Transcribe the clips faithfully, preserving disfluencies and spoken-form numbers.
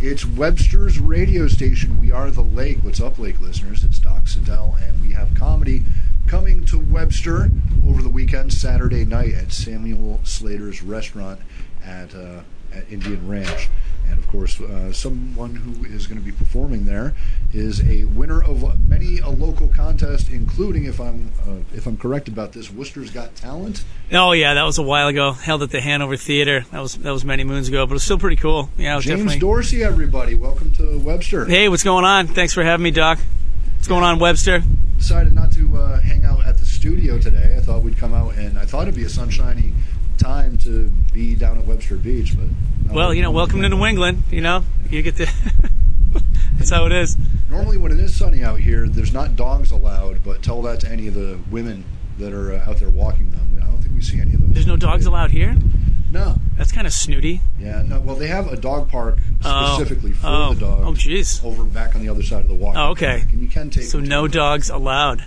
It's Webster's radio station. We are the Lake. What's up, Lake listeners? It's Doc Siddell, and we have comedy coming to Webster over the weekend, Saturday night at Samuel Slater's restaurant at, uh, at Indian Ranch. And, of course, uh, someone who is going to be performing there is a winner of many a local contest, including, if I'm uh, if I'm correct about this, Worcester's Got Talent. Oh yeah, that was a while ago. Held at the Hanover Theater. That was that was many moons ago, but it was still pretty cool. Yeah, it was James definitely... Dorsey, everybody, welcome to Webster. Hey, what's going on? Thanks for having me, Doc. What's going on, Webster? Decided not to uh, hang out at the studio today. I thought we'd come out, and I thought it'd be a sunshiny time to be down at Webster Beach, but well, you know, welcome to New England. You know, you get to. That's how it is. Normally, when it is sunny out here, there's not dogs allowed. But tell that to any of the women that are uh, out there walking them. I don't think we see any of those. There's no dogs allowed here. No. That's kind of snooty. Yeah. No. Well, they have a dog park specifically oh. for oh. the dogs. Oh, jeez. Over back on the other side of the walk. Oh, okay. And you can take. So them no to dogs allowed.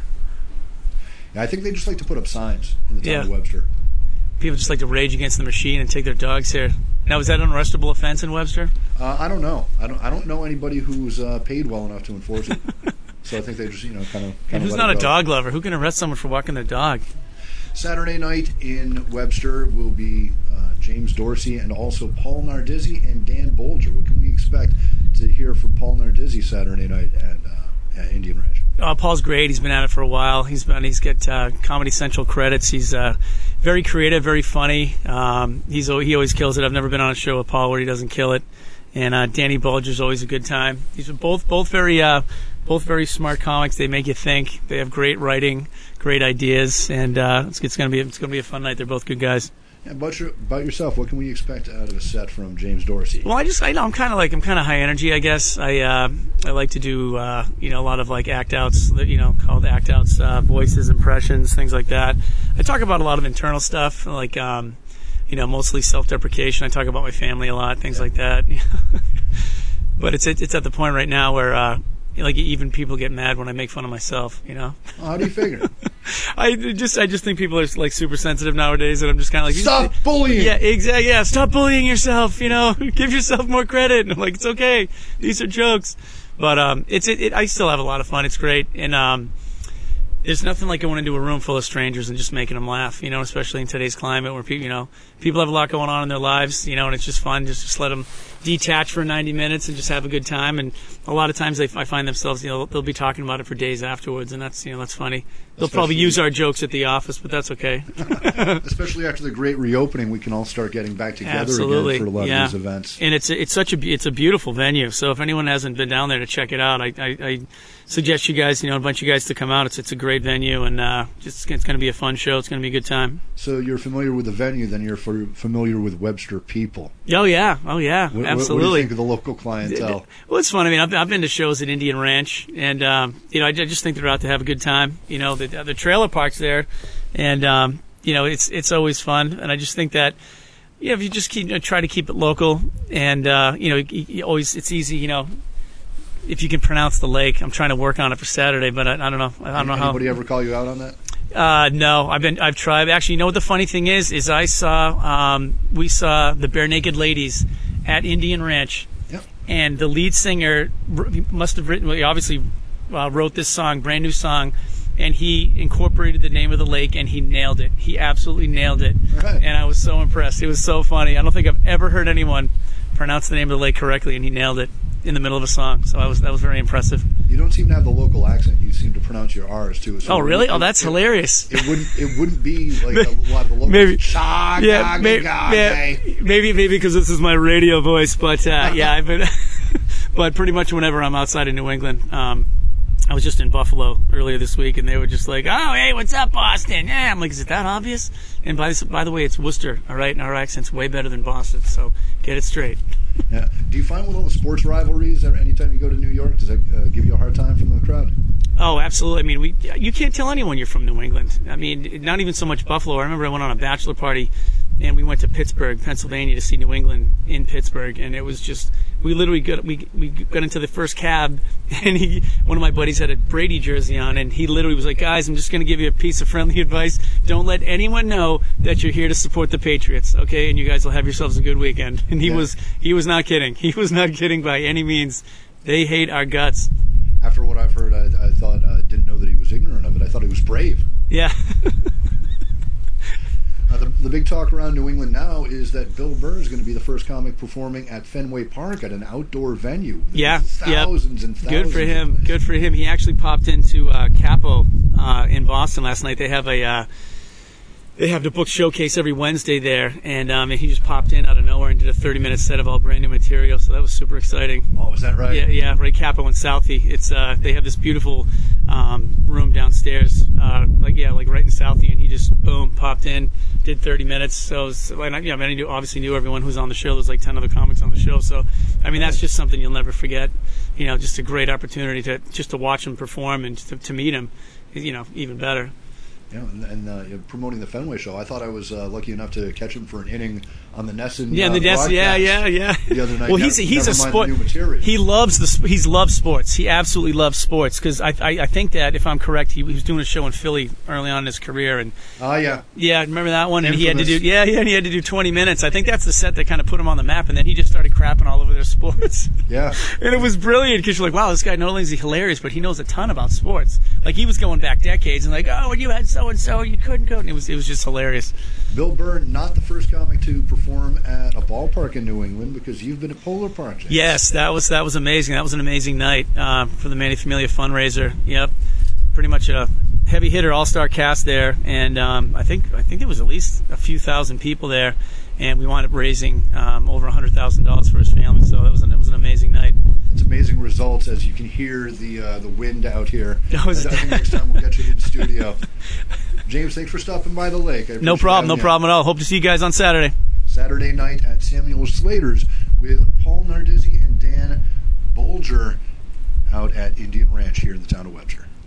Yeah, I think they just like to put up signs in the town yeah. of Webster. People just like to rage against the machine and take their dogs here. Now, is that an arrestable offense in Webster? Uh, I don't know. I don't. I don't know anybody who's uh, paid well enough to enforce it. So I think they just, you know, kind of. And who's not a dog lover? Who can arrest someone for walking their dog? Saturday night in Webster will be uh, James Dorsey and also Paul Nardizzi and Dan Bolger. What can we expect to hear from Paul Nardizzi Saturday night at, uh, at Indian Ranch? Uh, Paul's great. He's been at it for a while. He's been. He's got uh, Comedy Central credits. He's uh, very creative, very funny. Um, he's he always kills it. I've never been on a show with Paul where he doesn't kill it. And uh, Danny Bulger's always a good time. These are both both very uh, both very smart comics. They make you think. They have great writing, great ideas, and uh, it's, it's gonna be it's gonna be a fun night. They're both good guys. Yeah, about, your, about yourself, what can we expect out of a set from James Dorsey? Well, I just I know I'm kind of like I'm kind of high energy, I guess. I uh, I like to do uh, you know a lot of like act outs, you know, called act outs, uh, voices, impressions, things like that. I talk about a lot of internal stuff, like um, you know, mostly self-deprecation. I talk about my family a lot, things yeah. like that. But it's it's at the point right now where uh, like even people get mad when I make fun of myself, you know. Well, how do you figure? I just I just think people are like super sensitive nowadays, and I'm just kind of like stop bullying. Yeah, exactly. Yeah, stop bullying yourself. You know, give yourself more credit. And I'm like, it's okay. These are jokes, but um, it's it, it. I still have a lot of fun. It's great, and um, there's nothing like going into a room full of strangers and just making them laugh. You know, especially in today's climate where people, you know, people have a lot going on in their lives. You know, and it's just fun just just let them detach for ninety minutes and just have a good time. And a lot of times they I find themselves, you know, they'll be talking about it for days afterwards, and that's you know that's funny. They'll Especially, probably use our jokes at the office, but that's okay. Especially after the great reopening, we can all start getting back together Absolutely. again for a lot yeah. of these events. And it's it's such a it's a beautiful venue. So if anyone hasn't been down there to check it out, I, I, I suggest you guys, you know, invite you guys to come out. It's it's a great venue, and uh, just it's going to be a fun show. It's going to be a good time. So you're familiar with the venue, then you're for, familiar with Webster people. Oh yeah, oh yeah, what, absolutely. What do you think of the local clientele? Well, it's fun. I mean, I've, I've been to shows at Indian Ranch, and um, you know, I just think they're out to have a good time. You know, the, the trailer park's there, and um, you know, it's it's always fun. And I just think that, you know, if you just keep you know, try to keep it local, and uh, you know, you, you always it's easy. You know, if you can pronounce the lake. I'm trying to work on it for Saturday, but I, I don't know. I don't know how. Anybody ever call you out on that? Uh, no, I've been, I've tried. Actually, you know what the funny thing is? Is I saw, um, we saw the Bare Naked Ladies at Indian Ranch, yep. and the lead singer must have written, well, he obviously uh, wrote this song, brand new song, and he incorporated the name of the lake, and he nailed it. He absolutely nailed it, right. And I was so impressed. It was so funny. I don't think I've ever heard anyone pronounce the name of the lake correctly, and he nailed it in the middle of a song. So I was that was very impressive. You don't seem to have the local accent. You seem to pronounce your R's too. So oh really? It, oh, that's it, hilarious. It wouldn't. It wouldn't be like a lot of the locals. Maybe. Shah, yeah. ga, May, ga, may, ga. maybe. Maybe because this is my radio voice. But uh, yeah, I've been. But pretty much whenever I'm outside of New England, um, I was just in Buffalo earlier this week, and they were just like, "Oh, hey, what's up, Boston?" Yeah, I'm like, "Is it that obvious?" And by this, by the way, it's Worcester. All right, and our accent's way better than Boston. So get it straight. Yeah. Do you find with all the sports rivalries, anytime you go to New York, does that uh, give you a hard time from the crowd? Oh, absolutely. I mean, we you can't tell anyone you're from New England. I mean, not even so much Buffalo. I remember I went on a bachelor party and we went to Pittsburgh, Pennsylvania, to see New England in Pittsburgh, and it was just we literally got we we got into the first cab, and he one of my buddies had a Brady jersey on, and he literally was like, "Guys, I'm just going to give you a piece of friendly advice. Don't let anyone know that you're here to support the Patriots, okay? And you guys will have yourselves a good weekend." And he yeah. was he was not kidding. He was not kidding by any means. They hate our guts. After what I've heard, I, I thought I uh, didn't know that he was ignorant of it. I thought he was brave. Yeah. Uh, the, the big talk around New England now is that Bill Burr is going to be the first comic performing at Fenway Park at an outdoor venue. There's yeah, thousands yep. and thousands. Good for him. Good for him. He actually popped into uh, Capo uh, in Boston last night. They have a uh, they have the book showcase every Wednesday there, and um, and he just popped in out of nowhere and did a thirty minute set of all brand new material. So that was super exciting. Oh, is that right? Yeah, yeah. Right, Capo and Southie. It's uh, they have this beautiful um, room downstairs, uh, like yeah, like right in Southie, and he just boom popped in. Did thirty minutes, so, so and I, yeah, I mean, I knew, obviously knew everyone who's on the show. There's like ten other comics on the show, so I mean that's just something you'll never forget. You know, just a great opportunity to just to watch him perform and to, to meet him. You know, even better. Yeah, and, and uh, you're promoting the Fenway show. I thought I was uh, lucky enough to catch him for an inning on the Nesson. Yeah, uh, the Nesson. Yeah, yeah, yeah. The other night. Well, he's never, he's never a sport. New material. He loves the he's loves sports. He absolutely loves sports because I, I I think that if I'm correct, he, he was doing a show in Philly early on in his career, and oh uh, yeah, yeah, remember that one? And Infamous. he had to do yeah, yeah, and he had to do twenty minutes. I think that's the set that kind of put him on the map, and then he just started crapping all over their sports. Yeah, and it was brilliant because you're like, wow, this guy not only is he hilarious, but he knows a ton about sports. Like he was going back decades and like, oh, when you had so and so, you couldn't go. And it was it was just hilarious. Bill Burr, not the first comic to perform at a ballpark in New England because you've been at Polar Park. James. Yes, that was that was amazing. That was an amazing night uh, for the Manny Familia fundraiser. Yep, pretty much a heavy hitter all-star cast there, and um, I think I think there was at least a few thousand people there, and we wound up raising um, over a hundred thousand dollars for his family. So that was an, it was an amazing night. It's amazing results as you can hear the uh, the wind out here. That was I think next time we'll get you in studio. James, thanks for stopping by the lake. I no problem, no you. problem at all. Hope to see you guys on Saturday. Saturday night at Samuel Slater's with Paul Nardizzi and Dan Bolger out at Indian Ranch here in the town of Webster.